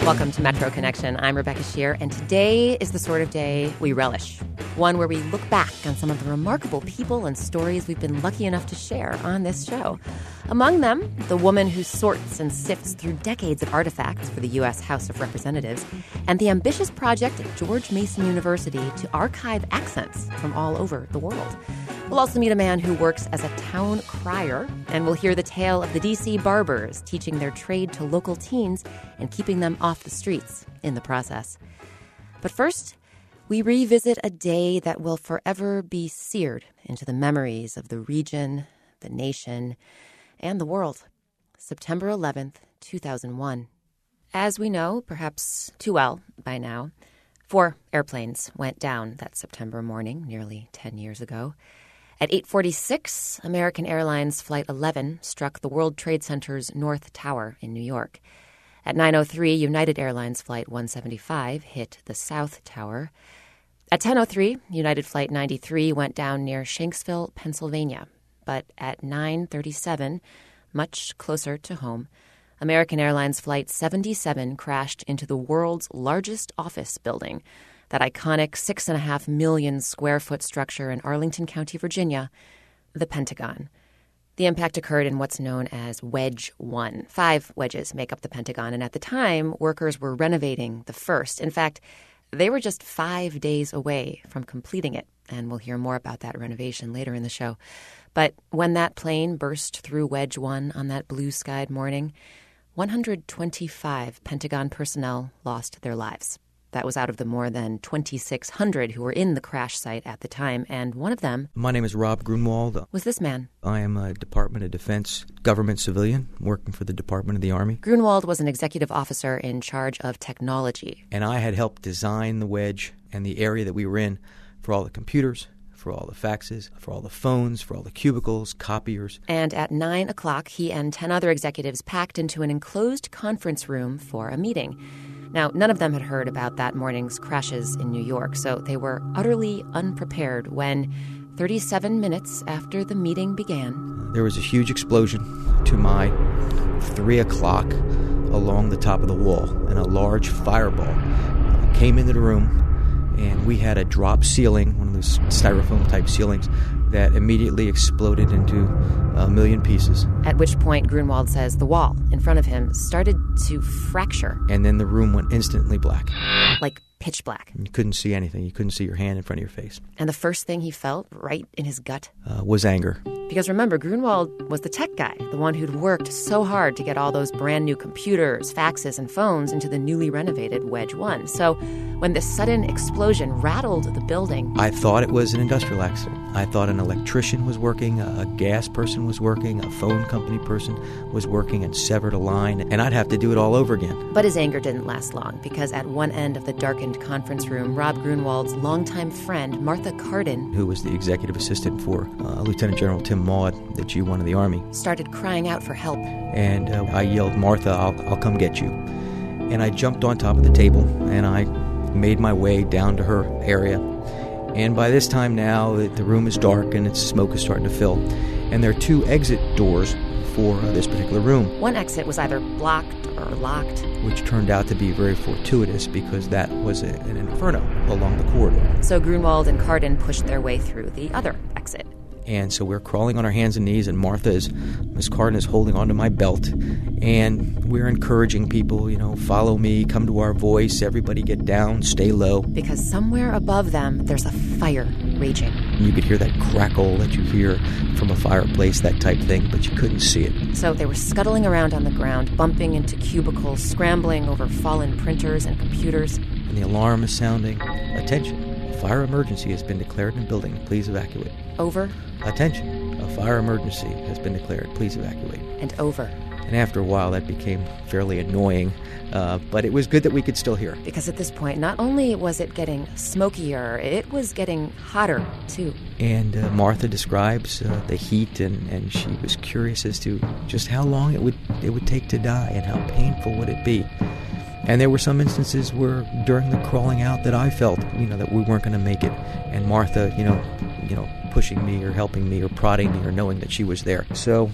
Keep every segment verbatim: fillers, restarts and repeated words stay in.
Welcome to Metro Connection. I'm Rebecca Shear, and today is the sort of day we relish. One where we look back on some of the remarkable people and stories we've been lucky enough to share on this show. Among them, the woman who sorts and sifts through decades of artifacts for the U S House of Representatives, and the ambitious project at George Mason University to archive accents from all over the world. We'll also meet a man who works as a town crier, and we'll hear the tale of the D C barbers teaching their trade to local teens and keeping them off the streets in the process. But first, we revisit a day that will forever be seared into the memories of the region, the nation, and the world. September eleventh, two thousand one. As we know, perhaps too well by now, four airplanes went down that September morning nearly ten years ago. At eight forty-six, American Airlines Flight eleven struck the World Trade Center's North Tower in New York. At nine oh three, United Airlines Flight one seventy-five hit the South Tower. At ten oh three, United Flight ninety-three went down near Shanksville, Pennsylvania. But at nine thirty-seven, much closer to home, American Airlines Flight seventy-seven crashed into the world's largest office building, that iconic six and a half million square foot structure in Arlington County, Virginia, the Pentagon. The impact occurred in what's known as Wedge One. Five wedges make up the Pentagon, and at the time, workers were renovating the first. In fact, they were just five days away from completing it, and we'll hear more about that renovation later in the show. But when that plane burst through Wedge One on that blue-skied morning, one hundred twenty-five Pentagon personnel lost their lives. That was out of the more than twenty-six hundred who were in the crash site at the time, and one of them... My name is Rob Grunwald. ...was this man. I am a Department of Defense government civilian working for the Department of the Army. Grunwald was an executive officer in charge of technology. And I had helped design the wedge and the area that we were in for all the computers, for all the faxes, for all the phones, for all the cubicles, copiers. And at nine o'clock, he and ten other executives packed into an enclosed conference room for a meeting. Now, none of them had heard about that morning's crashes in New York, so they were utterly unprepared when, thirty-seven minutes after the meeting began, there was a huge explosion to my three o'clock along the top of the wall, and a large fireball came into the room, and we had a drop ceiling, one of those styrofoam-type ceilings, that immediately exploded into a million pieces. At which point, Grunwald says the wall in front of him started to fracture. And then the room went instantly black. Like pitch black. You couldn't see anything. You couldn't see your hand in front of your face. And the first thing he felt, right in his gut, uh, was anger. Because remember, Grunwald was the tech guy, the one who'd worked so hard to get all those brand new computers, faxes, and phones into the newly renovated Wedge One. So when this sudden explosion rattled the building... I thought it was an industrial accident. I thought an electrician was working, a gas person was working, a phone company person was working and severed a line, and I'd have to do it all over again. But his anger didn't last long, because at one end of the darkened conference room, Rob Grunwald's longtime friend, Martha Cardin, who was the executive assistant for uh, Lieutenant General Tim Maud, the G one of the Army, started crying out for help. And uh, I yelled, "Martha, I'll, I'll come get you." And I jumped on top of the table, and I made my way down to her area. And by this time now, the room is dark and its smoke is starting to fill. And there are two exit doors for uh, this particular room. One exit was either blocked or locked, which turned out to be very fortuitous because that was a, an inferno along the corridor. So Grunwald and Cardin pushed their way through the other exit. And so we're crawling on our hands and knees, and Martha is, Miss Cardin is holding onto my belt, and we're encouraging people, you know, follow me, come to our voice, everybody get down, stay low. Because somewhere above them, there's a fire raging. You could hear that crackle that you hear from a fireplace, that type thing, but you couldn't see it. So they were scuttling around on the ground, bumping into cubicles, scrambling over fallen printers and computers. And the alarm is sounding. Attention. Fire emergency has been declared in the building. Please evacuate. Over. Attention. A fire emergency has been declared. Please evacuate. And over. And after a while, that became fairly annoying. Uh, but it was good that we could still hear. Because at this point, not only was it getting smokier, it was getting hotter, too. And uh, Martha describes uh, the heat, and, and she was curious as to just how long it would it would take to die and how painful would it be. And there were some instances where during the crawling out that I felt, you know, that we weren't going to make it. And Martha, you know, you know, pushing me or helping me or prodding me or knowing that she was there. So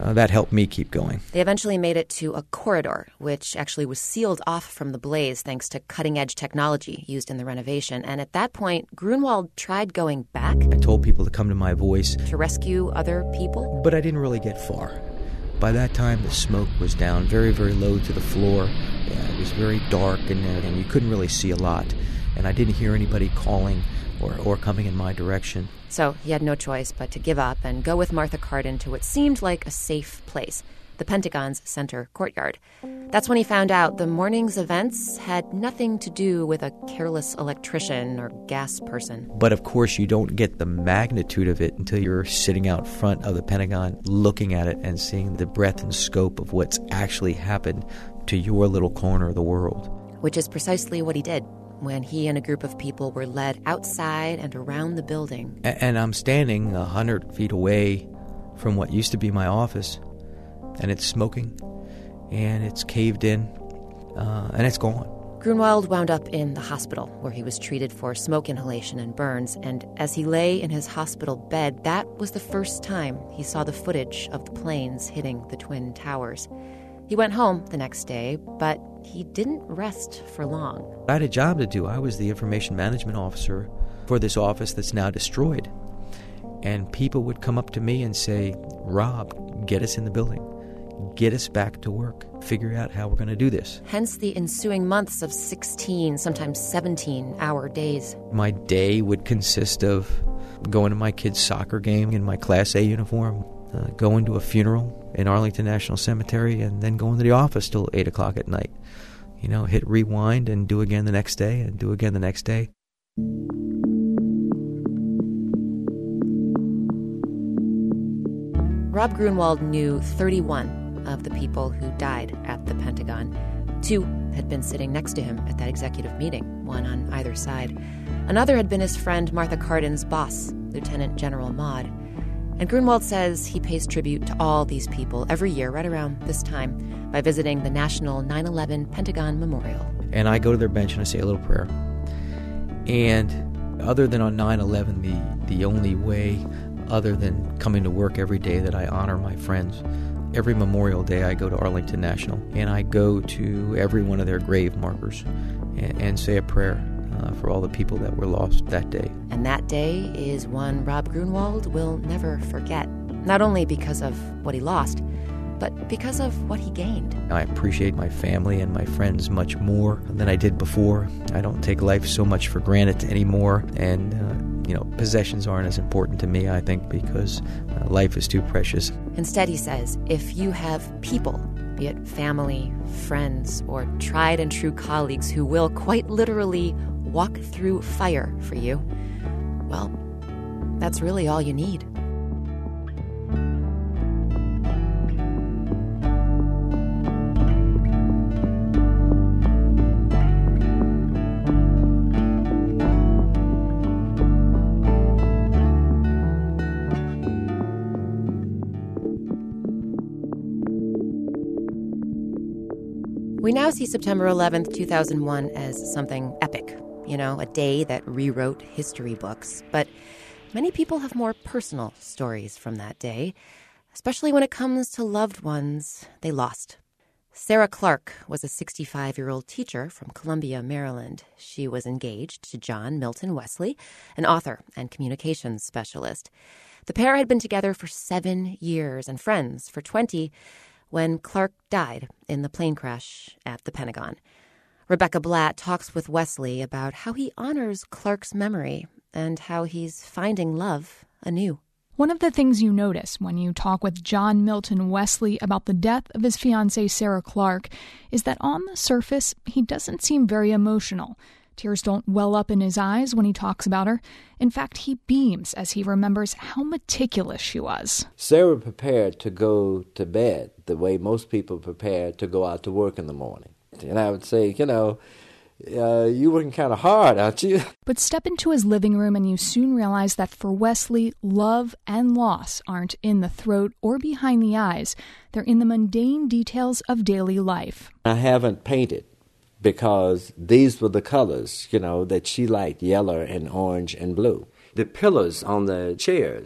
uh, that helped me keep going. They eventually made it to a corridor, which actually was sealed off from the blaze thanks to cutting-edge technology used in the renovation. And at that point, Grunwald tried going back. I told people to come to my voice. To rescue other people. But I didn't really get far. By that time, the smoke was down very, very low to the floor. Yeah, it was very dark, and, and you couldn't really see a lot. And I didn't hear anybody calling or, or coming in my direction. So he had no choice but to give up and go with Martha Cardin to what seemed like a safe place, the Pentagon's center courtyard. That's when he found out the morning's events had nothing to do with a careless electrician or gas person. But of course, you don't get the magnitude of it until you're sitting out front of the Pentagon, looking at it and seeing the breadth and scope of what's actually happened to your little corner of the world. Which is precisely what he did when he and a group of people were led outside and around the building. And I'm standing a hundred feet away from what used to be my office, and it's smoking, and it's caved in, uh, and it's gone. Grunwald wound up in the hospital, where he was treated for smoke inhalation and burns, and as he lay in his hospital bed, that was the first time he saw the footage of the planes hitting the Twin Towers. He went home the next day, but he didn't rest for long. I had a job to do. I was the information management officer for this office that's now destroyed. And people would come up to me and say, Rob, get us in the building. Get us back to work. Figure out how we're going to do this. Hence the ensuing months of sixteen, sometimes seventeen-hour days. My day would consist of going to my kid's soccer game in my Class A uniform, uh, going to a funeral in Arlington National Cemetery, and then going to the office till eight o'clock at night. You know, hit rewind and do again the next day and do again the next day. Rob Grunwald knew thirty-one of the people who died at the Pentagon. Two had been sitting next to him at that executive meeting, one on either side. Another had been his friend Martha Cardin's boss, Lieutenant General Maude. And Grunwald says he pays tribute to all these people every year right around this time by visiting the National nine eleven Pentagon Memorial. And I go to their bench and I say a little prayer. And other than on nine eleven, the, the only way other than coming to work every day that I honor my friends, every Memorial Day I go to Arlington National and I go to every one of their grave markers and, and say a prayer uh, for all the people that were lost that day. And that day is one Rob Grunwald will never forget, not only because of what he lost, but because of what he gained. I appreciate my family and my friends much more than I did before. I don't take life so much for granted anymore, and uh, you know, possessions aren't as important to me, I think, because uh, life is too precious. Instead, he says, if you have people, be it family, friends, or tried and true colleagues who will quite literally walk through fire for you, well, that's really all you need. We now see September eleventh, two thousand one as something epic, you know, a day that rewrote history books. But many people have more personal stories from that day, especially when it comes to loved ones they lost. Sarah Clark was a sixty-five-year-old teacher from Columbia, Maryland. She was engaged to John Milton Wesley, an author and communications specialist. The pair had been together for seven years and friends for twenty when Clark died in the plane crash at the Pentagon. Rebecca Blatt talks with Wesley about how he honors Clark's memory and how he's finding love anew. One of the things you notice when you talk with John Milton Wesley about the death of his fiancée Sarah Clark is that on the surface, he doesn't seem very emotional. Tears don't well up in his eyes when he talks about her. In fact, he beams as he remembers how meticulous she was. Sarah prepared to go to bed the way most people prepare to go out to work in the morning. And I would say, you know, uh, you working kind of hard, aren't you? But step into his living room and you soon realize that for Wesley, love and loss aren't in the throat or behind the eyes. They're in the mundane details of daily life. I haven't painted, because these were the colors, you know, that she liked, yellow and orange and blue. The pillows on the chairs,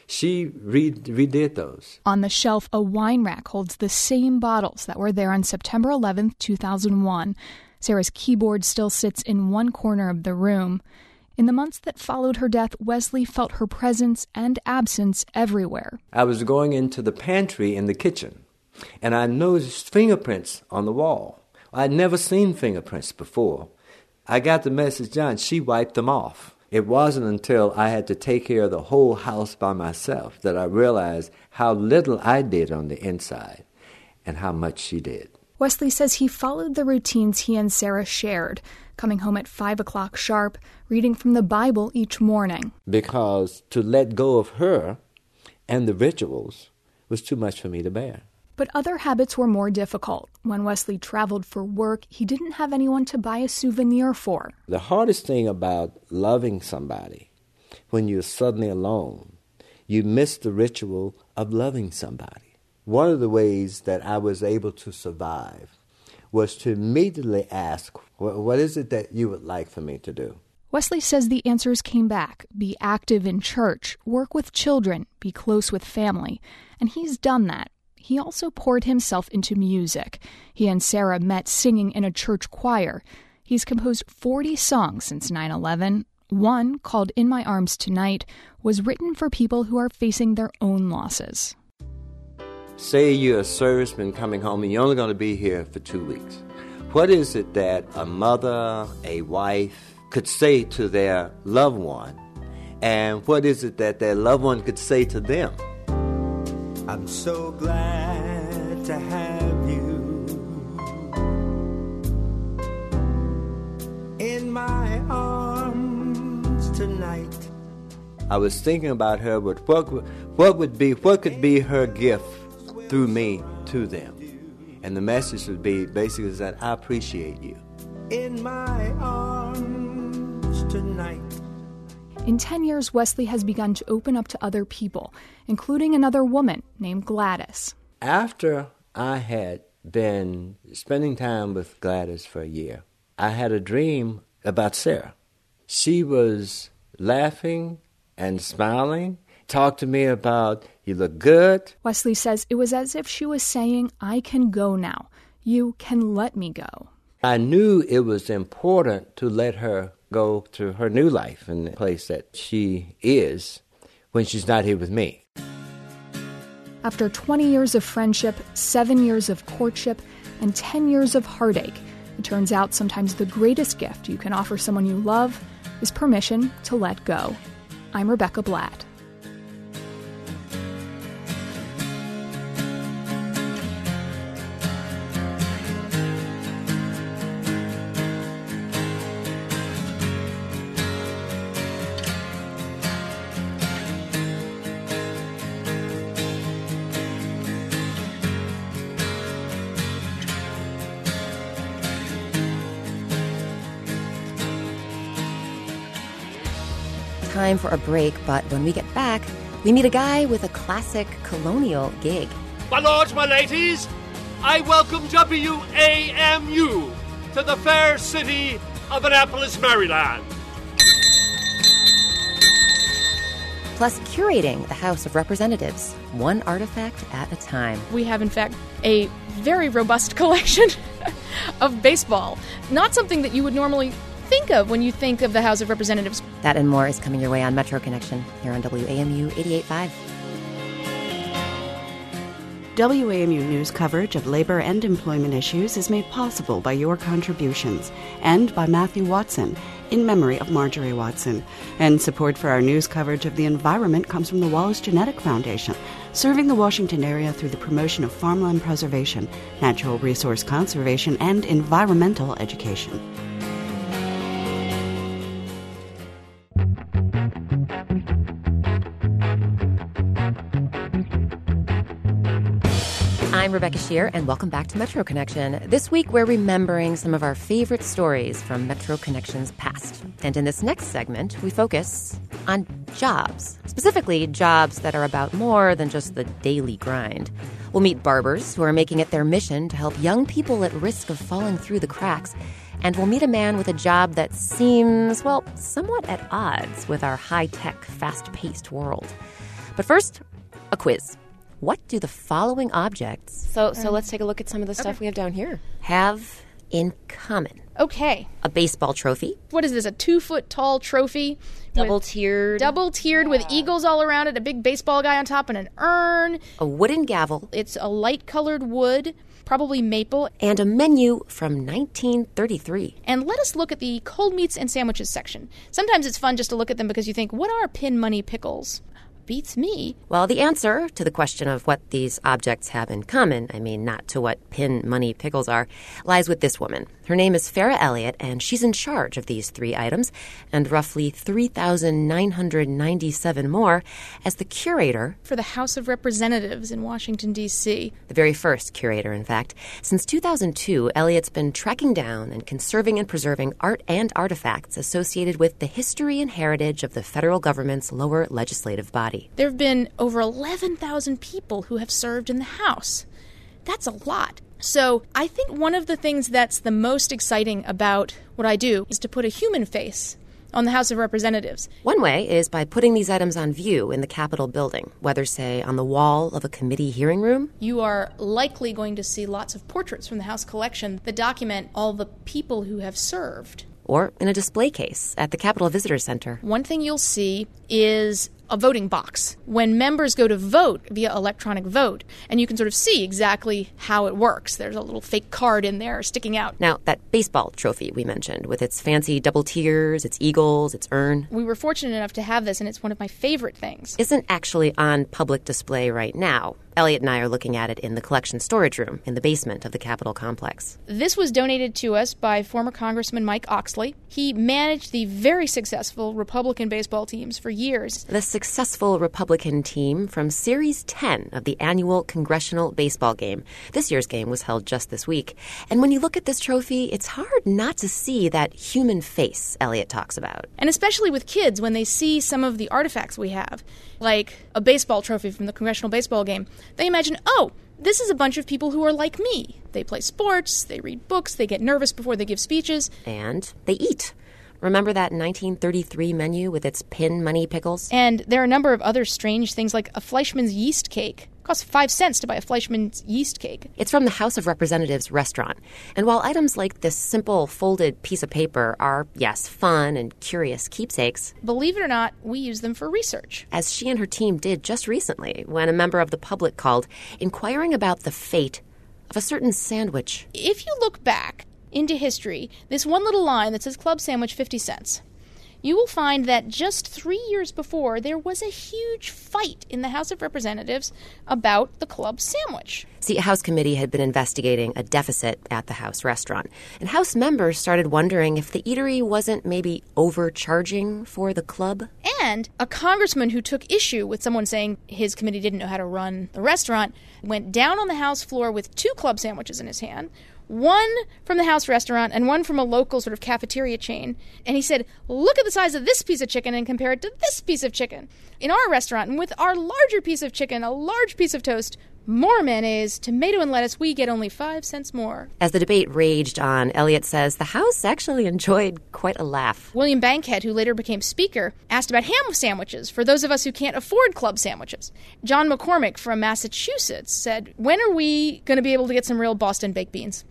She re- redid those. On the shelf, a wine rack holds the same bottles that were there on September eleventh, two thousand one. Sarah's keyboard still sits in one corner of the room. In the months that followed her death, Wesley felt her presence and absence everywhere. I was going into the pantry in the kitchen, and I noticed fingerprints on the wall. I'd never seen fingerprints before. I got the message, John, she wiped them off. It wasn't until I had to take care of the whole house by myself that I realized how little I did on the inside and how much she did. Wesley says he followed the routines he and Sarah shared, coming home at five o'clock sharp, reading from the Bible each morning. Because to let go of her and the rituals was too much for me to bear. But other habits were more difficult. When Wesley traveled for work, he didn't have anyone to buy a souvenir for. The hardest thing about loving somebody, when you're suddenly alone, you miss the ritual of loving somebody. One of the ways that I was able to survive was to immediately ask, what is it that you would like for me to do? Wesley says the answers came back. Be active in church, work with children, be close with family. And he's done that. He also poured himself into music. He and Sarah met singing in a church choir. He's composed forty songs since nine eleven. One, called In My Arms Tonight, was written for people who are facing their own losses. Say you're a serviceman coming home and you're only going to be here for two weeks. What is it that a mother, a wife, could say to their loved one? And what is it that their loved one could say to them? I'm so glad to have you in my arms tonight. I was thinking about her, but what, what would be, what could be her gift through me to them? And the message would be basically that I appreciate you. In my arms tonight. In ten years, Wesley has begun to open up to other people, including another woman named Gladys. After I had been spending time with Gladys for a year, I had a dream about Sarah. She was laughing and smiling, talked to me about, you look good. Wesley says it was as if she was saying, I can go now. You can let me go. I knew it was important to let her go to her new life in the place that she is when she's not here with me. After twenty years of friendship, seven years of courtship, and ten years of heartache, it turns out sometimes the greatest gift you can offer someone you love is permission to let go. I'm Rebecca Blatt. Time for a break, but when we get back, we meet a guy with a classic colonial gig. My lords, my ladies, I welcome W A M U to the fair city of Annapolis, Maryland. Plus, curating the House of Representatives, one artifact at a time. We have, in fact, a very robust collection of baseball. Not something that you would normally think of when you think of the House of Representatives. That and more is coming your way on Metro Connection here on W A M U eighty-eight point five. W A M U News coverage of labor and employment issues is made possible by your contributions and by Matthew Watson, in memory of Marjorie Watson. And support for our news coverage of the environment comes from the Wallace Genetic Foundation, serving the Washington area through the promotion of farmland preservation, natural resource conservation, and environmental education. I'm Rebecca Shear, and welcome back to Metro Connection. This week, we're remembering some of our favorite stories from Metro Connection's past. And in this next segment, we focus on jobs, specifically jobs that are about more than just the daily grind. We'll meet barbers who are making it their mission to help young people at risk of falling through the cracks. And we'll meet a man with a job that seems, well, somewhat at odds with our high-tech, fast-paced world. But first, a quiz. What do the following objects So, so let's take a look at some of the stuff okay. we have down here. have in common? Okay. A baseball trophy. What is this, a two-foot-tall trophy? Double-tiered. Double-tiered yeah. with eagles all around it, a big baseball guy on top, and an urn. A wooden gavel. It's a light-colored wood, probably maple. And a menu from nineteen thirty-three. And let us look at the cold meats and sandwiches section. Sometimes it's fun just to look at them because you think, what are pin money pickles? Beats me. Well, the answer to the question of what these objects have in common, I mean, not to what pin money pickles are, lies with this woman. Her name is Farah Elliott, and she's in charge of these three items and roughly three thousand nine hundred ninety-seven more as the curator for the House of Representatives in Washington, D C The very first curator, in fact. Since two thousand two, Elliott's been tracking down and conserving and preserving art and artifacts associated with the history and heritage of the federal government's lower legislative body. There have been over eleven thousand people who have served in the House. That's a lot. So I think one of the things that's the most exciting about what I do is to put a human face on the House of Representatives. One way is by putting these items on view in the Capitol building, whether, say, on the wall of a committee hearing room. You are likely going to see lots of portraits from the House collection that document all the people who have served. Or in a display case at the Capitol Visitor Center. One thing you'll see is a voting box. When members go to vote via electronic vote, and you can sort of see exactly how it works. There's a little fake card in there sticking out. Now, that baseball trophy we mentioned, with its fancy double tiers, its eagles, its urn. We were fortunate enough to have this, and it's one of my favorite things. Isn't actually on public display right now. Elliot and I are looking at it in the collection storage room in the basement of the Capitol complex. This was donated to us by former Congressman Mike Oxley. He managed the very successful Republican baseball teams for years. The successful Republican team from Series ten of the annual Congressional Baseball Game. This year's game was held just this week. And when you look at this trophy, it's hard not to see that human face Elliot talks about. And especially with kids, when they see some of the artifacts we have, like a baseball trophy from the Congressional Baseball Game, they imagine, oh, this is a bunch of people who are like me. They play sports, they read books, they get nervous before they give speeches. And they eat. Remember that nineteen thirty-three menu with its pin money pickles? And there are a number of other strange things, like a Fleischmann's yeast cake. It costs five cents to buy a Fleischmann's yeast cake. It's from the House of Representatives restaurant. And while items like this simple folded piece of paper are, yes, fun and curious keepsakes, believe it or not, we use them for research. As she and her team did just recently when a member of the public called, inquiring about the fate of a certain sandwich. If you look back into history, this one little line that says club sandwich fifty cents, you will find that just three years before, there was a huge fight in the House of Representatives about the club sandwich. See, a House committee had been investigating a deficit at the House restaurant, and House members started wondering if the eatery wasn't maybe overcharging for the club. And a congressman who took issue with someone saying his committee didn't know how to run the restaurant went down on the House floor with two club sandwiches in his hand, one from the House restaurant and one from a local sort of cafeteria chain. And he said, look at the size of this piece of chicken and compare it to this piece of chicken. In our restaurant, and with our larger piece of chicken, a large piece of toast, more mayonnaise, tomato and lettuce, we get only five cents more. As the debate raged on, Elliot says the House actually enjoyed quite a laugh. William Bankhead, who later became Speaker, asked about ham sandwiches for those of us who can't afford club sandwiches. John McCormick from Massachusetts said, when are we going to be able to get some real Boston baked beans?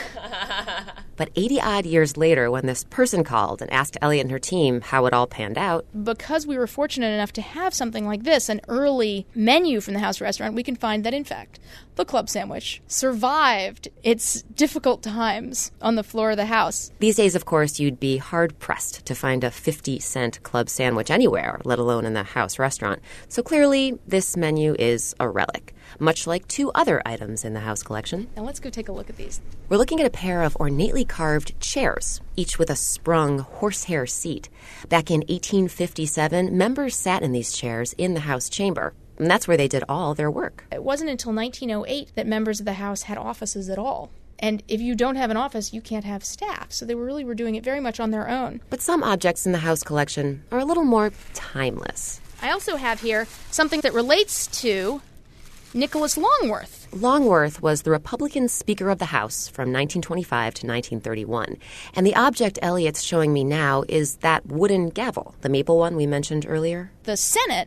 But eighty-odd years later, when this person called and asked Elliot and her team how it all panned out, because we were fortunate enough to have something like this, an early menu from the House restaurant, we can find that, in fact, the club sandwich survived its difficult times on the floor of the House. These days, of course, you'd be hard-pressed to find a fifty-cent club sandwich anywhere, let alone in the House restaurant. So clearly, this menu is a relic, much like two other items in the House collection. Now let's go take a look at these. We're looking at a pair of ornately carved chairs, each with a sprung horsehair seat. Back in eighteen fifty-seven, members sat in these chairs in the House chamber. And that's where they did all their work. It wasn't until nineteen oh eight that members of the House had offices at all. And if you don't have an office, you can't have staff. So they were really were doing it very much on their own. But some objects in the House collection are a little more timeless. I also have here something that relates to Nicholas Longworth. Longworth was the Republican Speaker of the House from nineteen twenty-five to nineteen thirty-one. And the object Elliot's showing me now is that wooden gavel, the maple one we mentioned earlier. The Senate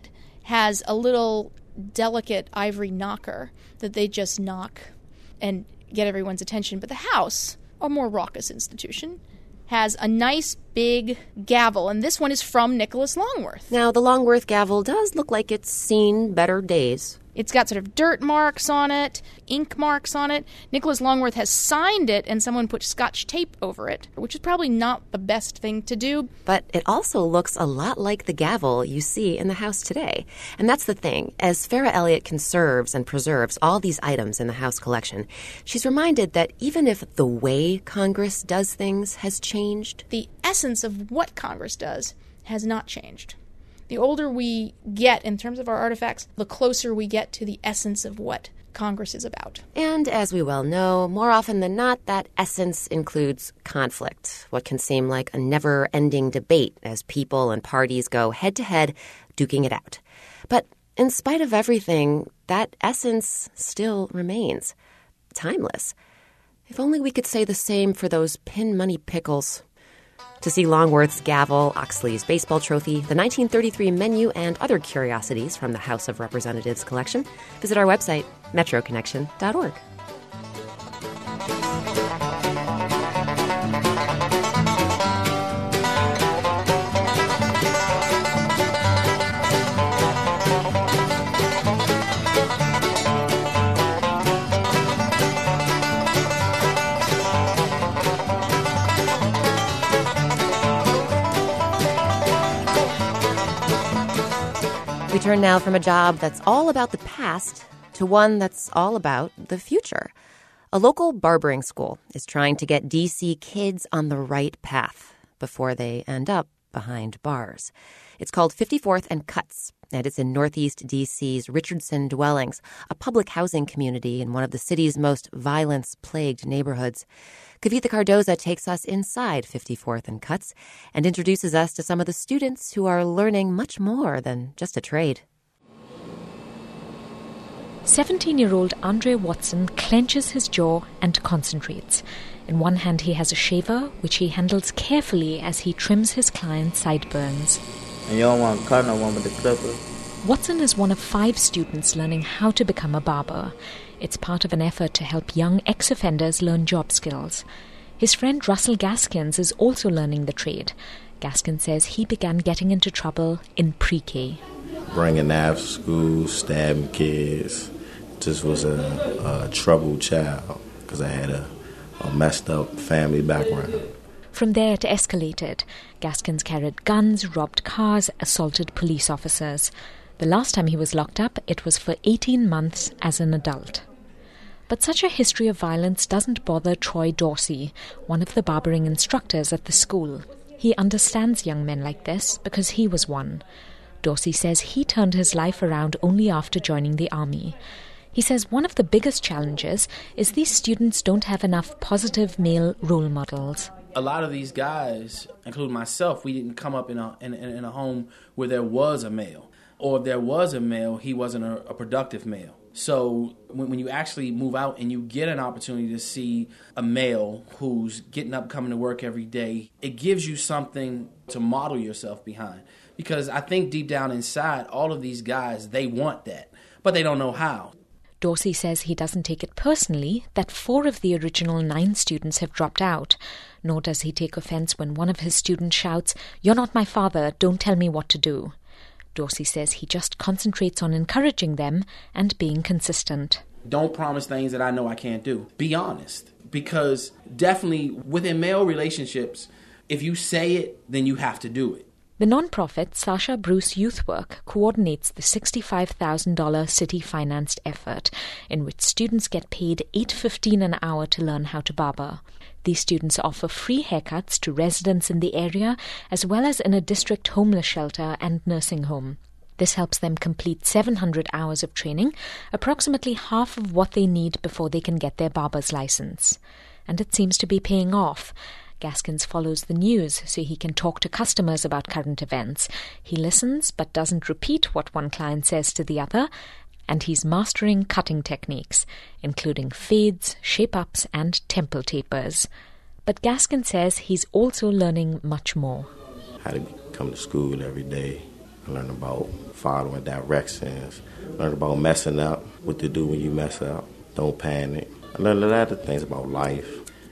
has a little delicate ivory knocker that they just knock and get everyone's attention. But the house, a more raucous institution, has a nice big gavel, and this one is from Nicholas Longworth. Now, the Longworth gavel does look like it's seen better days. It's got sort of dirt marks on it, ink marks on it. Nicholas Longworth has signed it, and someone put Scotch tape over it, which is probably not the best thing to do. But it also looks a lot like the gavel you see in the house today. And that's the thing. As Farah Elliott conserves and preserves all these items in the house collection, she's reminded that even if the way Congress does things has changed, the essence of what Congress does has not changed. The older we get in terms of our artifacts, the closer we get to the essence of what Congress is about. And as we well know, more often than not, that essence includes conflict, what can seem like a never-ending debate as people and parties go head-to-head, duking it out. But in spite of everything, that essence still remains timeless. If only we could say the same for those pin money pickles. To see Longworth's gavel, Oxley's baseball trophy, the nineteen thirty-three menu, and other curiosities from the House of Representatives collection, visit our website, metro connection dot org. We turn now from a job that's all about the past to one that's all about the future. A local barbering school is trying to get D C kids on the right path before they end up behind bars. It's called fifty-fourth and Cuts, and it's in Northeast D C's Richardson Dwellings, a public housing community in one of the city's most violence-plagued neighborhoods. Kavitha Cardoza takes us inside fifty-fourth and Cuts and introduces us to some of the students who are learning much more than just a trade. seventeen-year-old Andre Watson clenches his jaw and concentrates. In one hand he has a shaver, which he handles carefully as he trims his client's sideburns. And you don't want to cut no one with the clipper. Watson is one of five students learning how to become a barber. It's part of an effort to help young ex-offenders learn job skills. His friend Russell Gaskins is also learning the trade. Gaskins says he began getting into trouble in pre-K. Bringing knives to school, stabbing kids. Just was a, a troubled child because I had a, a messed up family background. From there it escalated. Gaskins carried guns, robbed cars, assaulted police officers. The last time he was locked up, it was for eighteen months as an adult. But such a history of violence doesn't bother Troy Dorsey, one of the barbering instructors at the school. He understands young men like this because he was one. Dorsey says he turned his life around only after joining the army. He says one of the biggest challenges is these students don't have enough positive male role models. A lot of these guys, including myself, we didn't come up in a in, in a home where there was a male. Or if there was a male, he wasn't a, a productive male. So when, when you actually move out and you get an opportunity to see a male who's getting up, coming to work every day, it gives you something to model yourself behind. Because I think deep down inside, all of these guys, they want that, but they don't know how. Dorsey says he doesn't take it personally that four of the original nine students have dropped out, nor does he take offense when one of his students shouts, "You're not my father, don't tell me what to do." Dorsey says he just concentrates on encouraging them and being consistent. Don't promise things that I know I can't do. Be honest, because definitely within male relationships, if you say it, then you have to do it. The nonprofit Sasha Bruce Youth Work coordinates the sixty-five thousand dollars city-financed effort in which students get paid eight dollars and fifteen cents an hour to learn how to barber. These students offer free haircuts to residents in the area as well as in a district homeless shelter and nursing home. This helps them complete seven hundred hours of training, approximately half of what they need before they can get their barber's license. And it seems to be paying off. Gaskins follows the news so he can talk to customers about current events. He listens but doesn't repeat what one client says to the other, and he's mastering cutting techniques, including fades, shape-ups, and temple tapers. But Gaskins says he's also learning much more. How to come to school every day, I learned about following directions. I learned about messing up, what to do when you mess up. Don't panic. I learned a lot of things about life.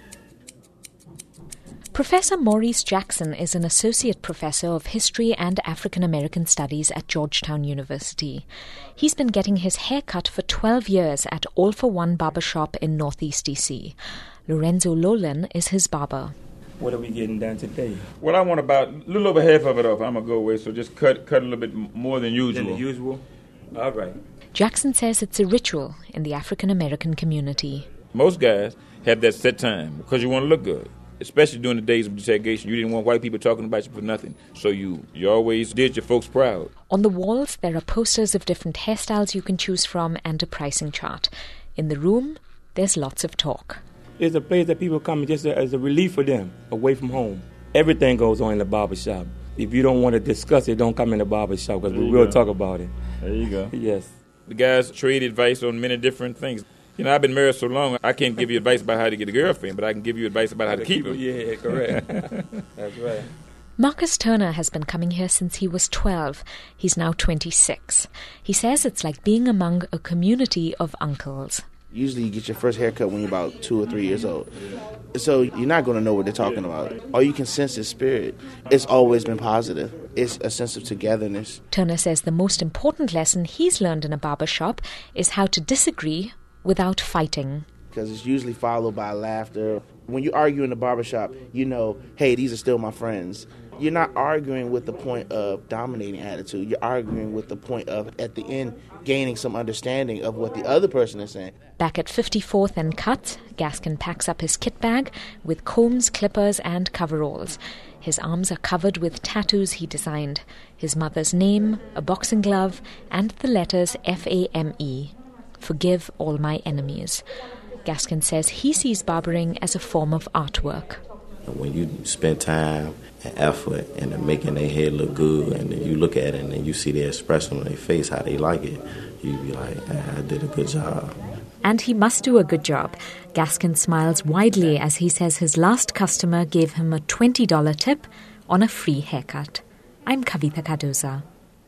Professor Maurice Jackson is an associate professor of history and African American studies at Georgetown University. He's been getting his hair cut for twelve years at All for One Barbershop in Northeast D C. Lorenzo Lolin is his barber. What are we getting done today? Well, I want about a little over half of it off. I'm going to go away, so just cut cut a little bit more than usual. Than the usual? All right. Jackson says it's a ritual in the African American community. Most guys have that set time because you want to look good. Especially during the days of desegregation, you didn't want white people talking about you for nothing. So you, you always did your folks proud. On the walls, there are posters of different hairstyles you can choose from and a pricing chart. In the room, there's lots of talk. It's a place that people come just as a relief for them, away from home. Everything goes on in the barbershop. If you don't want to discuss it, don't come in the barbershop because we will go. talk about it. There you go. Yes. The guys trade advice on many different things. You know, I've been married so long, I can't give you advice about how to get a girlfriend, but I can give you advice about how to keep her. Yeah, correct. That's right. Marcus Turner has been coming here since he was twelve. He's now twenty-six. He says it's like being among a community of uncles. Usually you get your first haircut when you're about two or three years old. So you're not going to know what they're talking about. All you can sense is spirit. It's always been positive. It's a sense of togetherness. Turner says the most important lesson he's learned in a barbershop is how to disagree without fighting. Because it's usually followed by laughter. When you argue in the barbershop, you know, hey, these are still my friends. You're not arguing with the point of dominating attitude. You're arguing with the point of, at the end, gaining some understanding of what the other person is saying. Back at fifty-fourth and Cut, Gaskin packs up his kit bag with combs, clippers, and coveralls. His arms are covered with tattoos he designed. His mother's name, a boxing glove, and the letters F A M E. Forgive all my enemies. Gaskin says he sees barbering as a form of artwork. When you spend time and effort into making their hair look good, and then you look at it and then you see the expression on their face, how they like it, you be like, ah, I did a good job. And he must do a good job. Gaskin smiles widely as he says his last customer gave him a twenty dollars tip on a free haircut. I'm Kavitha Cardoza.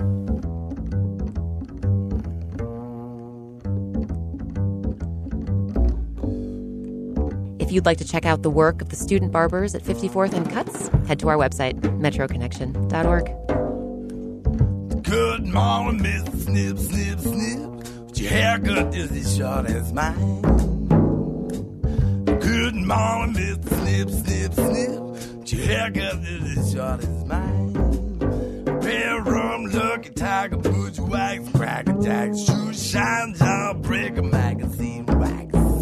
If you'd like to check out the work of the student barbers at fifty-fourth and Cuts, head to our website, metro connection dot org. Good morning, Mister Snip, Snip, Snip. But your haircut is as short as mine. Good morning, Mister Snip, Snip, Snip. But your haircut is as short as mine. Bear rum, lucky tiger, put your wax, cracker jacks, shoe shine, jaw, break a magazine, wax.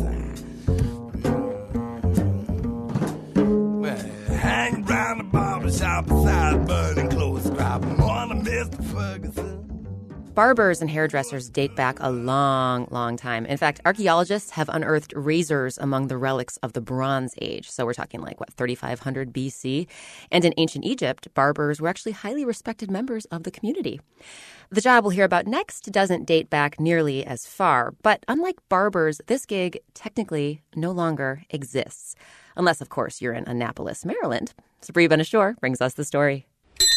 Hang round the barbershop beside burning clothes, scrap on Mister Ferguson. Barbers and hairdressers date back a long, long time. In fact, archaeologists have unearthed razors among the relics of the Bronze Age. So we're talking like, what, thirty-five hundred B C? And in ancient Egypt, barbers were actually highly respected members of the community. The job we'll hear about next doesn't date back nearly as far. But unlike barbers, this gig technically no longer exists. Unless, of course, you're in Annapolis, Maryland. Sabri Ben-Achour brings us the story.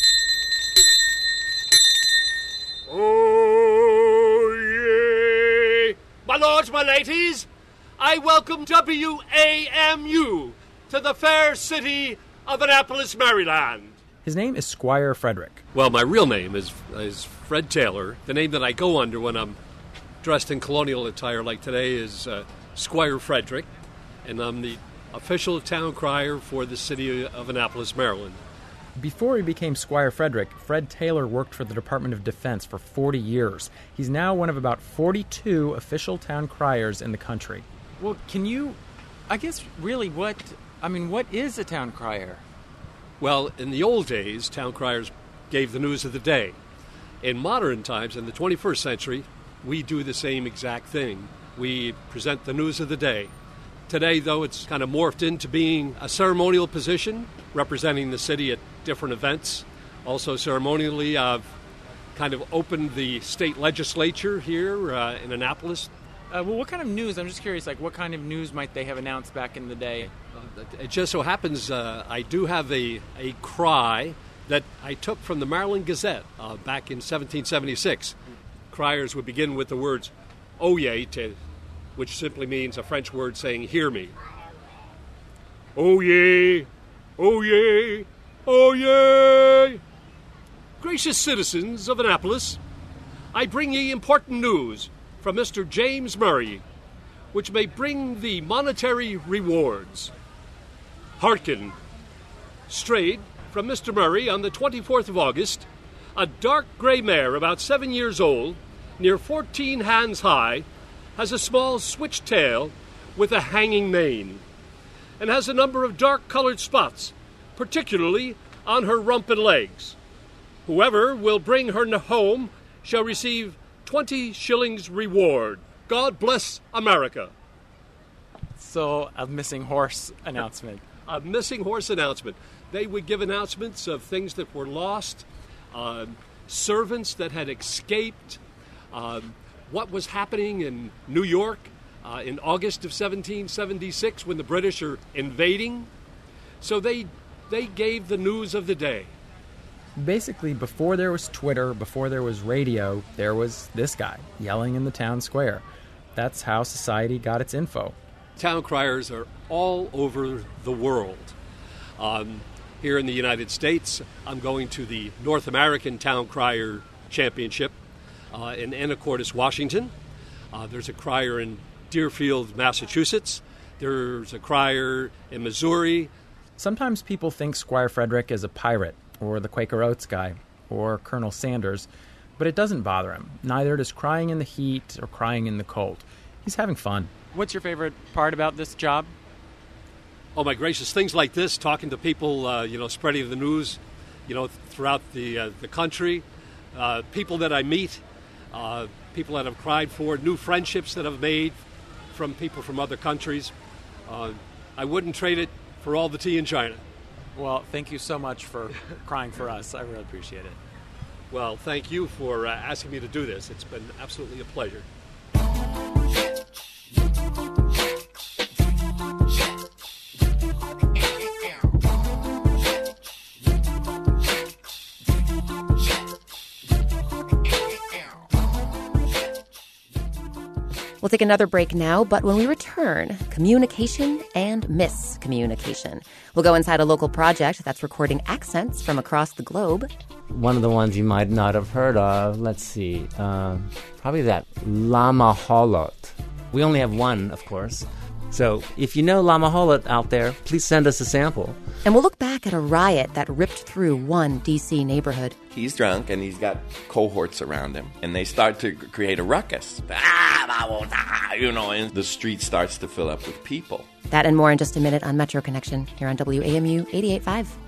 Oh, yeah. My lords, my ladies, I welcome W A M U to the fair city of Annapolis, Maryland. His name is Squire Frederick. Well, my real name is, is Fred Taylor. The name that I go under when I'm dressed in colonial attire like today is uh, Squire Frederick, and I'm the official town crier for the city of Annapolis, Maryland. Before he became Squire Frederick, Fred Taylor worked for the Department of Defense for forty years. He's now one of about forty-two official town criers in the country. Well, can you, I guess, really, what, I mean, what is a town crier? Well, in the old days, town criers gave the news of the day. In modern times, in the twenty-first century, we do the same exact thing. We present the news of the day. Today, though, it's kind of morphed into being a ceremonial position, representing the city at different events. Also, ceremonially, I've kind of opened the state legislature here uh, in Annapolis. Uh, well, what kind of news? I'm just curious, like, what kind of news might they have announced back in the day? Uh, it just so happens uh, I do have a, a cry that I took from the Maryland Gazette uh, back in seventeen seventy-six. Criers would begin with the words "Oyez," to, which simply means a French word saying "hear me." Oyez, oyez, oyez. Gracious citizens of Annapolis, I bring ye important news from Mister James Murray, which may bring the monetary rewards. Hearken. Strayed from Mister Murray on the twenty-fourth of August, a dark gray mare about seven years old, near fourteen hands high, has a small switch tail with a hanging mane, and has a number of dark-colored spots, particularly on her rump and legs. Whoever will bring her home shall receive twenty shillings reward. God bless America. So, a missing horse announcement. A missing horse announcement. They would give announcements of things that were lost, uh, servants that had escaped, uh, what was happening in New York uh, in August of seventeen seventy-six when the British are invading. So they they gave the news of the day. Basically, before there was Twitter, before there was radio, there was this guy yelling in the town square. That's how society got its info. Town criers are all over the world. Um, here in the United States, I'm going to the North American Town Crier Championship uh, in Anacortes, Washington. Uh, there's a crier in Deerfield, Massachusetts. There's a crier in Missouri. Sometimes people think Squire Frederick is a pirate, or the Quaker Oats guy, or Colonel Sanders, but it doesn't bother him. Neither does crying in the heat or crying in the cold. He's having fun. What's your favorite part about this job? Oh, my gracious, things like this, talking to people, uh, you know, spreading the news, you know, throughout the uh, the country, uh, people that I meet, uh, people that I've cried for, new friendships that I've made from people from other countries. Uh, I wouldn't trade it for all the tea in China. Well, thank you so much for crying for us. I really appreciate it. Well, thank you for uh, asking me to do this. It's been absolutely a pleasure. We'll take another break now, but when we return, communication and miscommunication. We'll go inside a local project that's recording accents from across the globe. One of the ones you might not have heard of, let's see, uh, probably that Lamaholot. We only have one, of course. So if you know Lamaholot out there, please send us a sample. And we'll look back at a riot that ripped through one D C neighborhood. He's drunk and he's got cohorts around him, and they start to create a ruckus. You know, and the street starts to fill up with people. That and more in just a minute on Metro Connection here on W A M U eighty-eight point five.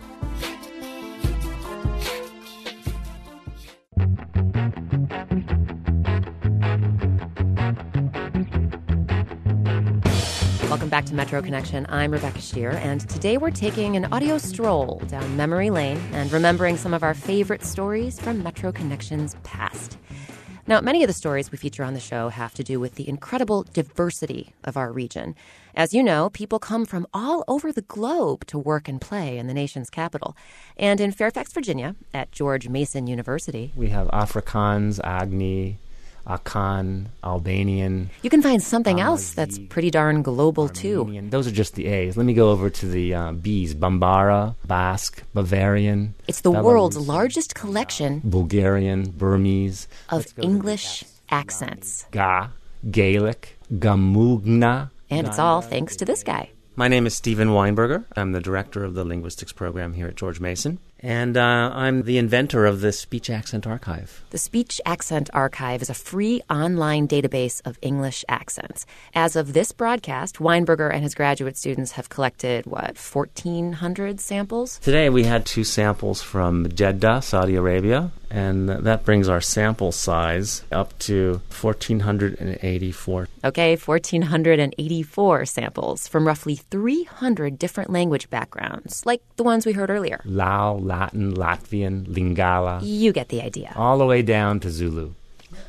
Welcome back to Metro Connection. I'm Rebecca Shear, and today we're taking an audio stroll down memory lane and remembering some of our favorite stories from Metro Connection's past. Now, many of the stories we feature on the show have to do with the incredible diversity of our region. As you know, people come from all over the globe to work and play in the nation's capital. And in Fairfax, Virginia, at George Mason University, we have Afrikaans, Agni, Akan, Albanian. You can find something Amazi, else that's pretty darn global, Armenian. too. Those are just the A's. Let me go over to the uh, B's. Bambara, Basque, Bavarian. It's the Belarus, world's largest collection Bulgarian, Burmese. of English accents. Ga, Gaelic, Gamugna. And it's all thanks to this guy. My name is Stephen Weinberger. I'm the director of the linguistics program here at George Mason. And uh, I'm the inventor of the Speech Accent Archive. The Speech Accent Archive is a free online database of English accents. As of this broadcast, Weinberger and his graduate students have collected, what, fourteen hundred samples? Today we had two samples from Jeddah, Saudi Arabia, and that brings our sample size up to one thousand four hundred eighty-four. Okay, one thousand four hundred eighty-four samples from roughly three hundred different language backgrounds, like the ones we heard earlier. Lao, Latin, Latvian, Lingala. You get the idea. All the way down to Zulu.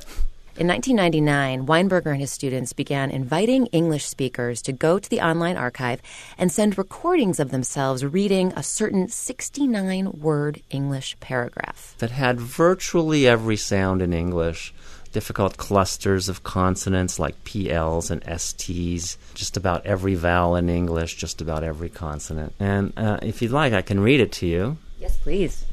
In nineteen ninety-nine, Weinberger and his students began inviting English speakers to go to the online archive and send recordings of themselves reading a certain sixty-nine word English paragraph. That had virtually every sound in English, difficult clusters of consonants like P Ls and S Ts, just about every vowel in English, just about every consonant. And uh, if you'd like, I can read it to you. Yes, please.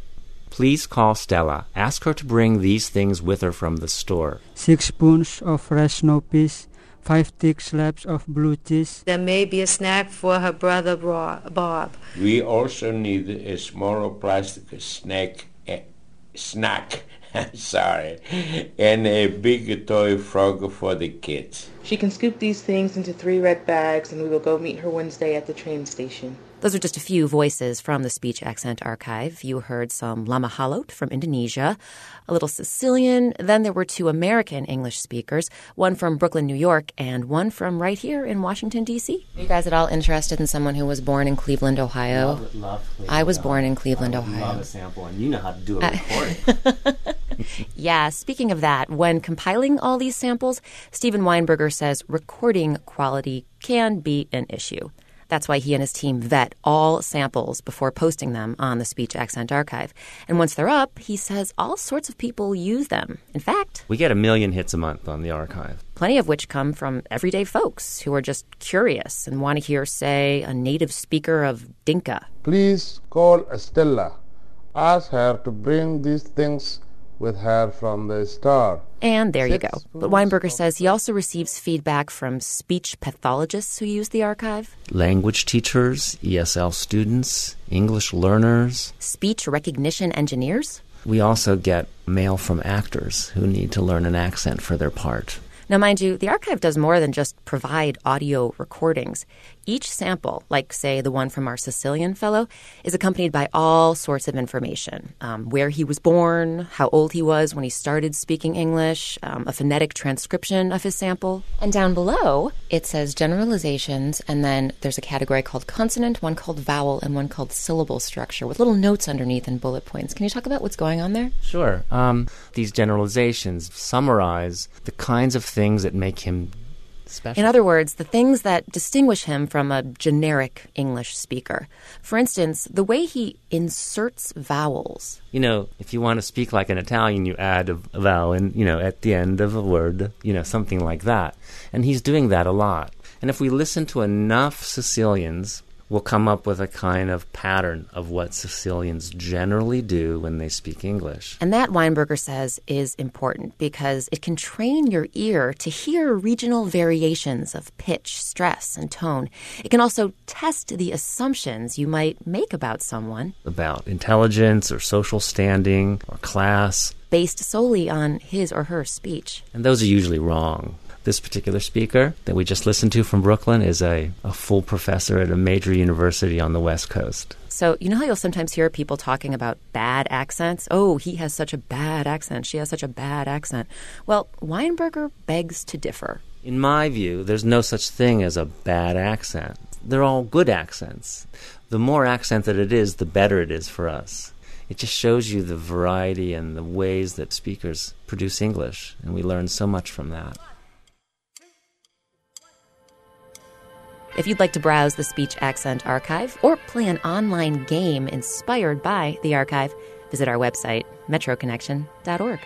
Please call Stella. Ask her to bring these things with her from the store. Six spoons of fresh snow peas, five thick slabs of blue cheese. There may be a snack for her brother Bob. We also need a small plastic snack, eh, snack, sorry, and a big toy frog for the kids. She can scoop these things into three red bags, and we will go meet her Wednesday at the train station. Those are just a few voices from the Speech Accent Archive. You heard some Lama Halot from Indonesia, a little Sicilian. Then there were two American English speakers, one from Brooklyn, New York, and one from right here in Washington, D C Are you guys at all interested in someone who was born in Cleveland, Ohio? Love, love Cleveland, I was born in Cleveland, I would Ohio. love a sample, and you know how to do a recording. Yeah, speaking of that, when compiling all these samples, Steven Weinberger says recording quality can be an issue. That's why he and his team vet all samples before posting them on the Speech Accent Archive. And once they're up, he says all sorts of people use them. In fact, we get a million hits a month on the archive. Plenty of which come from everyday folks who are just curious and want to hear, say, a native speaker of Dinka. Please call Estella. Ask her to bring these things with her from the store. And there you go. But Weinberger says he also receives feedback from speech pathologists who use the archive, language teachers, E S L students, English learners, speech recognition engineers. We also get mail from actors who need to learn an accent for their part. Now, mind you, the archive does more than just provide audio recordings. Each sample, like, say, the one from our Sicilian fellow, is accompanied by all sorts of information. Um, where he was born, how old he was when he started speaking English, um, a phonetic transcription of his sample. And down below, it says generalizations, and then there's a category called consonant, one called vowel, and one called syllable structure, with little notes underneath and bullet points. Can you talk about what's going on there? Sure. Um, these generalizations summarize the kinds of things that make him special. In other words, the things that distinguish him from a generic English speaker. For instance, the way he inserts vowels. You know, if you want to speak like an Italian, you add a vowel in, you know, at the end of a word, you know, something like that. And he's doing that a lot. And if we listen to enough Sicilians, we'll come up with a kind of pattern of what Sicilians generally do when they speak English. And that, Weinberger says, is important because it can train your ear to hear regional variations of pitch, stress, and tone. It can also test the assumptions you might make about someone. About intelligence or social standing or class. Based solely on his or her speech. And those are usually wrong. This particular speaker that we just listened to from Brooklyn is a, a full professor at a major university on the West Coast. So you know how you'll sometimes hear people talking about bad accents? Oh, he has such a bad accent. She has such a bad accent. Well, Weinberger begs to differ. In my view, there's no such thing as a bad accent. They're all good accents. The more accent that it is, the better it is for us. It just shows you the variety and the ways that speakers produce English, and we learn so much from that. If you'd like to browse the Speech Accent Archive or play an online game inspired by the archive, visit our website, metro connection dot org.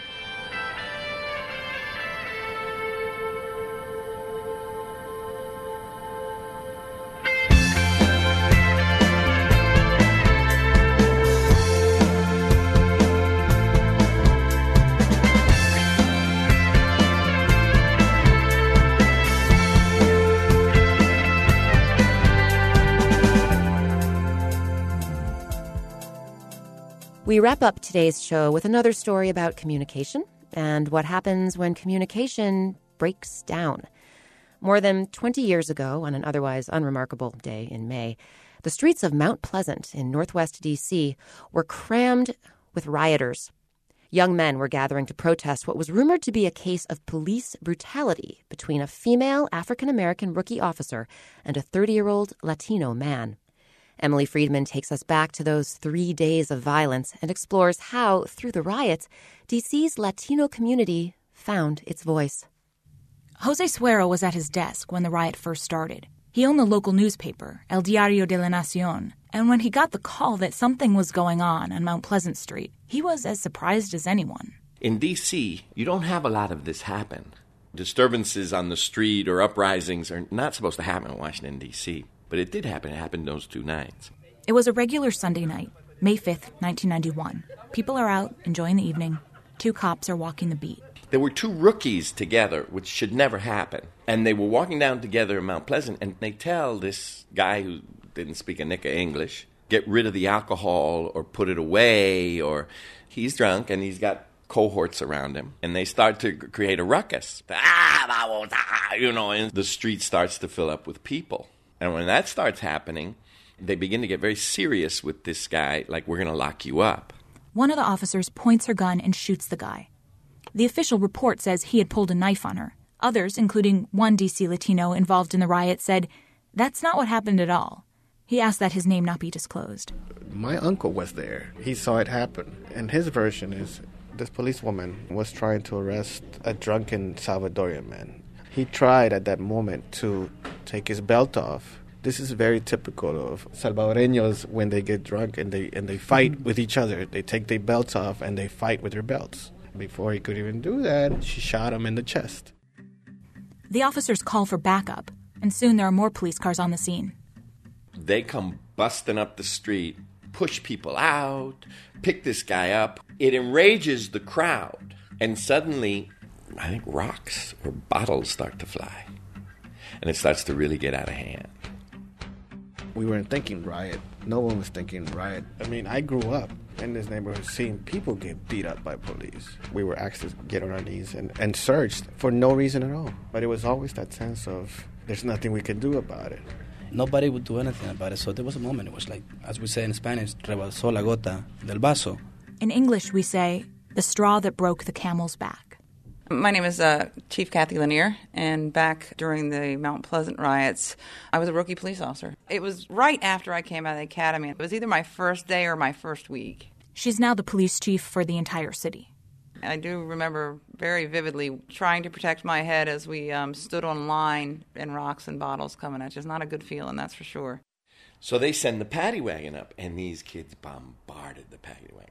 We wrap up today's show with another story about communication and what happens when communication breaks down. More than twenty years ago, on an otherwise unremarkable day in May, the streets of Mount Pleasant in northwest D C were crammed with rioters. Young men were gathering to protest what was rumored to be a case of police brutality between a female African-American rookie officer and a thirty-year-old Latino man. Emily Friedman takes us back to those three days of violence and explores how, through the riots, D C's Latino community found its voice. Jose Suero was at his desk when the riot first started. He owned the local newspaper, El Diario de la Nación, and when he got the call that something was going on on Mount Pleasant Street, he was as surprised as anyone. In D C, you don't have a lot of this happen. Disturbances on the street or uprisings are not supposed to happen in Washington, D C, but it did happen. It happened those two nights. It was a regular Sunday night, May fifth, nineteen ninety-one. People are out enjoying the evening. Two cops are walking the beat. There were two rookies together, which should never happen. And they were walking down together in Mount Pleasant, and they tell this guy who didn't speak a nick of English, get rid of the alcohol or put it away, or he's drunk and he's got cohorts around him. And they start to create a ruckus. Ah, you know, and the street starts to fill up with people. And when that starts happening, they begin to get very serious with this guy, like, we're going to lock you up. One of the officers points her gun and shoots the guy. The official report says he had pulled a knife on her. Others, including one D C Latino involved in the riot, said that's not what happened at all. He asked that his name not be disclosed. My uncle was there. He saw it happen. And his version is this policewoman was trying to arrest a drunken Salvadorian man. He tried at that moment to take his belt off. This is very typical of Salvadoreños when they get drunk and they and they fight with each other. They take their belts off and they fight with their belts. Before he could even do that, she shot him in the chest. The officers call for backup, and soon there are more police cars on the scene. They come busting up the street, push people out, pick this guy up. It enrages the crowd, and suddenly, I think rocks or bottles start to fly, and it starts to really get out of hand. We weren't thinking riot. No one was thinking riot. I mean, I grew up in this neighborhood seeing people get beat up by police. We were asked to get on our knees and, and searched for no reason at all. But it was always that sense of there's nothing we can do about it. Nobody would do anything about it. So there was a moment, it was like, as we say in Spanish, rebasó la gota del vaso. In English, we say, the straw that broke the camel's back. My name is uh, Chief Kathy Lanier, and back during the Mount Pleasant riots, I was a rookie police officer. It was right after I came out of the academy. It was either my first day or my first week. She's now the police chief for the entire city. I do remember very vividly trying to protect my head as we um, stood on line and rocks and bottles coming at you. It's not a good feeling, that's for sure. So they send the paddy wagon up, and these kids bombarded the paddy wagon.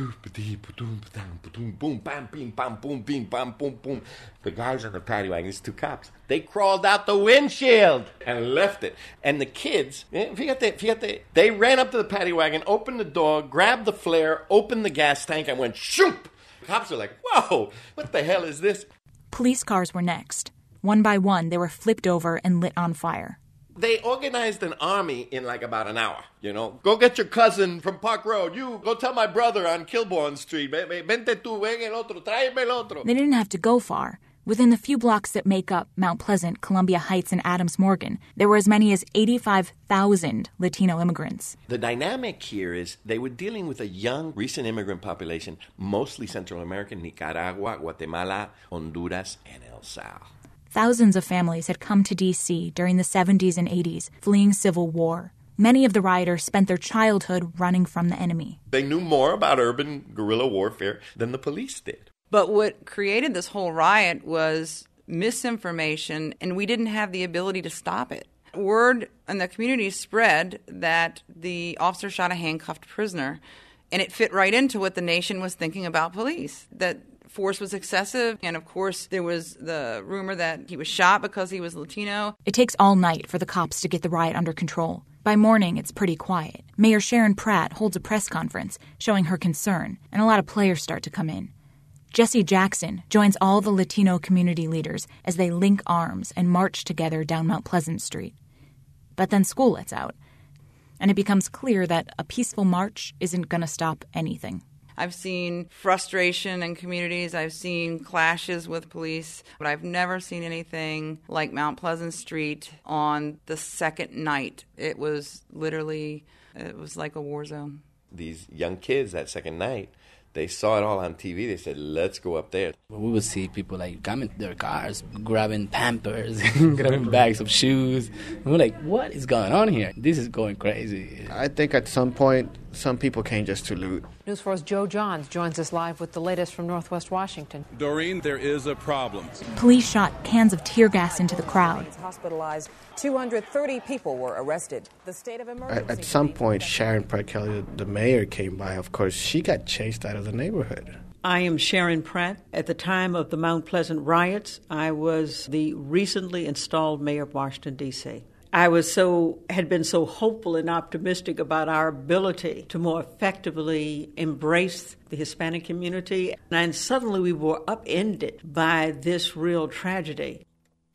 Boom, bam, bim, bam, boom, bim, bam, boom, boom. The guys on the paddy wagon, these two cops, they crawled out the windshield and left it. And the kids, fíjate, fíjate, they ran up to the paddy wagon, opened the door, grabbed the flare, opened the gas tank, and went shoop. The cops were like, whoa, what the hell is this? Police cars were next. One by one, they were flipped over and lit on fire. They organized an army in like about an hour, you know. Go get your cousin from Park Road. You, go tell my brother on Kilbourne Street. Vente tú, ven el otro, tráeme el otro. They didn't have to go far. Within the few blocks that make up Mount Pleasant, Columbia Heights, and Adams Morgan, there were as many as eighty-five thousand Latino immigrants. The dynamic here is they were dealing with a young, recent immigrant population, mostly Central American, Nicaragua, Guatemala, Honduras, and El Salvador. Thousands of families had come to D C during the seventies and eighties, fleeing civil war. Many of the rioters spent their childhood running from the enemy. They knew more about urban guerrilla warfare than the police did. But what created this whole riot was misinformation, and we didn't have the ability to stop it. Word in the community spread that the officer shot a handcuffed prisoner, and it fit right into what the nation was thinking about police, that force was excessive, and of course there was the rumor that he was shot because he was Latino. It takes all night for the cops to get the riot under control. By morning, it's pretty quiet. Mayor Sharon Pratt holds a press conference showing her concern, and a lot of players start to come in. Jesse Jackson joins all the Latino community leaders as they link arms and march together down Mount Pleasant Street. But then school lets out, and it becomes clear that a peaceful march isn't going to stop anything. I've seen frustration in communities. I've seen clashes with police, but I've never seen anything like Mount Pleasant Street on the second night. It was literally, it was like a war zone. These young kids that second night, they saw it all on T V. They said, let's go up there. We would see people like coming to their cars, grabbing Pampers, grabbing bags of shoes. And we're like, what is going on here? This is going crazy. I think at some point, Some people came just to loot. News four's Joe Johns joins us live with the latest from Northwest Washington. Doreen, there is a problem. Police shot cans of tear gas into the crowd. Hospitalized. two hundred thirty people were arrested. The state of emergency. At, at some point, Sharon Pratt Kelly, the mayor, came by. Of course, she got chased out of the neighborhood. I am Sharon Pratt. At the time of the Mount Pleasant riots, I was the recently installed mayor of Washington, D C I was so had been so hopeful and optimistic about our ability to more effectively embrace the Hispanic community, and suddenly we were upended by this real tragedy.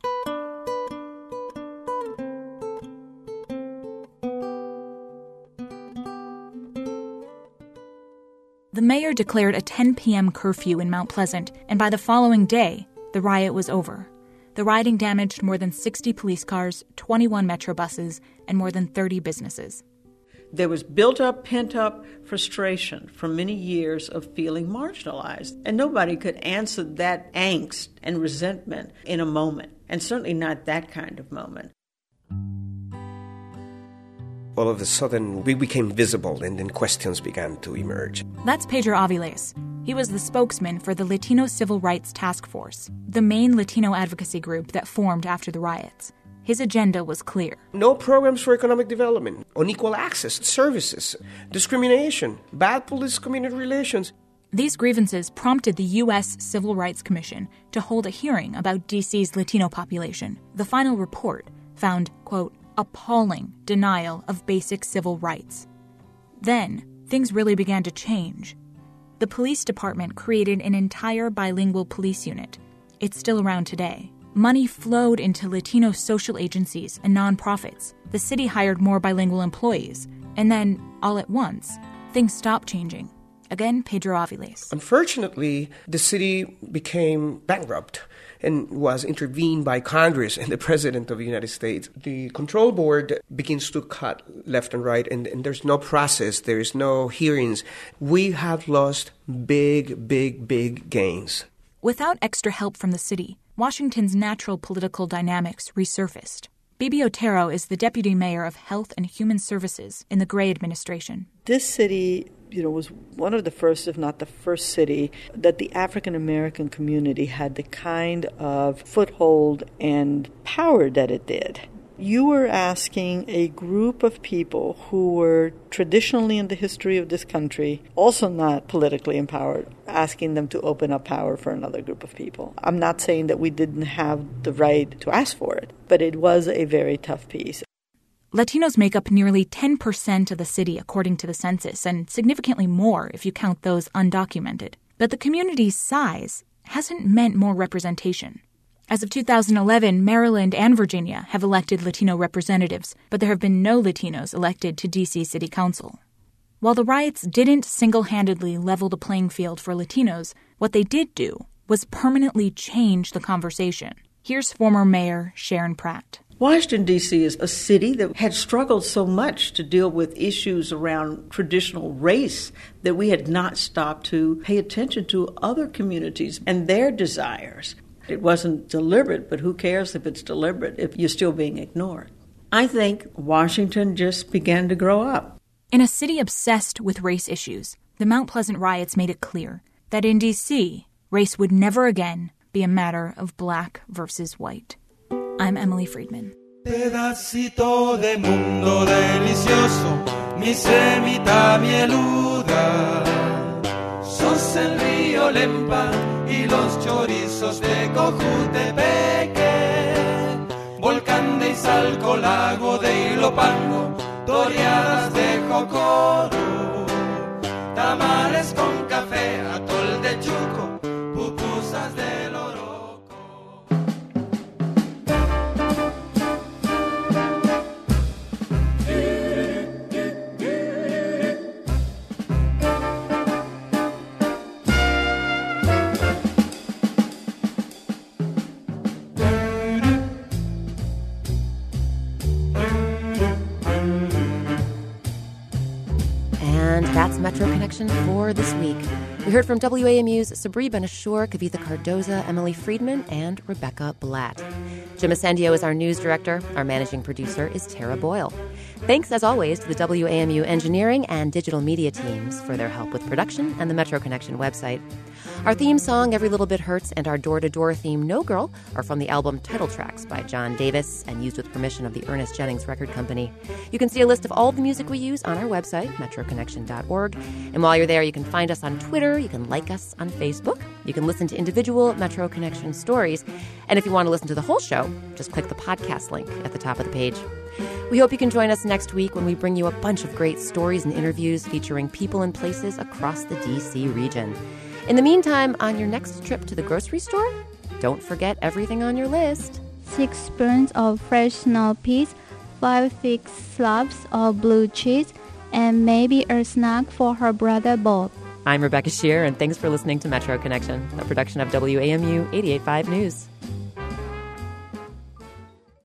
The mayor declared a ten p.m. curfew in Mount Pleasant, and by the following day, the riot was over. The rioting damaged more than sixty police cars, twenty-one metro buses, and more than thirty businesses. There was built-up, pent-up frustration from many years of feeling marginalized, and nobody could answer that angst and resentment in a moment, and certainly not that kind of moment. All of a sudden, we became visible, and then questions began to emerge. That's Pedro Aviles. He was the spokesman for the Latino Civil Rights Task Force, the main Latino advocacy group that formed after the riots. His agenda was clear. No programs for economic development, unequal access to services, discrimination, bad police-community relations. These grievances prompted the U S Civil Rights Commission to hold a hearing about D C's Latino population. The final report found, quote, appalling denial of basic civil rights. Then, things really began to change. The police department created an entire bilingual police unit. It's still around today. Money flowed into Latino social agencies and nonprofits. The city hired more bilingual employees. And then, all at once, things stopped changing. Again, Pedro Aviles. Unfortunately, the city became bankrupt and was intervened by Congress and the President of the United States. The control board begins to cut left and right, and, and there's no process, there is no hearings. We have lost big, big, big gains. Without extra help from the city, Washington's natural political dynamics resurfaced. Bibi Otero is the deputy mayor of Health and Human Services in the Gray administration. This city, you know, was one of the first, if not the first city, that the African American community had the kind of foothold and power that it did. You were asking a group of people who were traditionally in the history of this country, also not politically empowered, asking them to open up power for another group of people. I'm not saying that we didn't have the right to ask for it, but it was a very tough piece. Latinos make up nearly ten percent of the city, according to the census, and significantly more if you count those undocumented. But the community's size hasn't meant more representation. As of two thousand eleven, Maryland and Virginia have elected Latino representatives, but there have been no Latinos elected to D C City Council. While the riots didn't single-handedly level the playing field for Latinos, what they did do was permanently change the conversation. Here's former Mayor Sharon Pratt. Washington, D C is a city that had struggled so much to deal with issues around traditional race that we had not stopped to pay attention to other communities and their desires. It wasn't deliberate, but who cares if it's deliberate if you're still being ignored? I think Washington just began to grow up. In a city obsessed with race issues, the Mount Pleasant riots made it clear that in D C, race would never again be a matter of black versus white. I'm Emily Friedman. Pedacito de mundo delicioso, mi semita mieluda. Sos el río Lempa y los chorizos de Cojutepeque, volcán de Izalco, lago de Ilopango, toreadas de Jocoro, tamales con café, atol de Chuco, pupusas del Oro. That's Metro Connection for this week. We heard from W A M U's Sabri Ben-Achour, Kavitha Cardoza, Emily Friedman, and Rebecca Blatt. Jim Ascendio is our news director. Our managing producer is Tara Boyle. Thanks, as always, to the W A M U engineering and digital media teams for their help with production and the Metro Connection website. Our theme song, Every Little Bit Hurts, and our door-to-door theme, No Girl, are from the album Title Tracks by John Davis and used with permission of the Ernest Jennings Record Company. You can see a list of all the music we use on our website, metro connection dot org. And while you're there, you can find us on Twitter, you can like us on Facebook, you can listen to individual Metro Connection stories, and if you want to listen to the whole show, just click the podcast link at the top of the page. We hope you can join us next week when we bring you a bunch of great stories and interviews featuring people and places across the D C region. In the meantime, on your next trip to the grocery store, don't forget everything on your list. Six spoons of fresh snow peas, five thick slabs of blue cheese, and maybe a snack for her brother Bob. I'm Rebecca Shear, and thanks for listening to Metro Connection, a production of W A M U eighty-eight point five News.